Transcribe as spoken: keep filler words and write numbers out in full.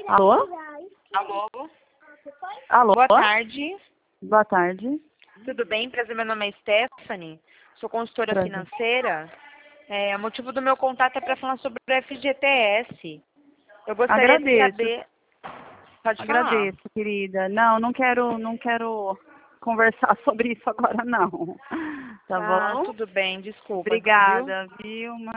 Alô? Alô? Alô? Boa tarde. Boa tarde. Tudo bem? Prazer, meu nome é Stephanie. Sou consultora Prazer. financeira. É, o motivo do meu contato é para falar sobre o F G T S. Eu gostaria de Agradeço. saber... Pode Agradeço, querida. Não, não quero, não quero conversar sobre isso agora, não. Tá falar. Ah, bom? tudo bem. Desculpa, viu? Obrigada, viu?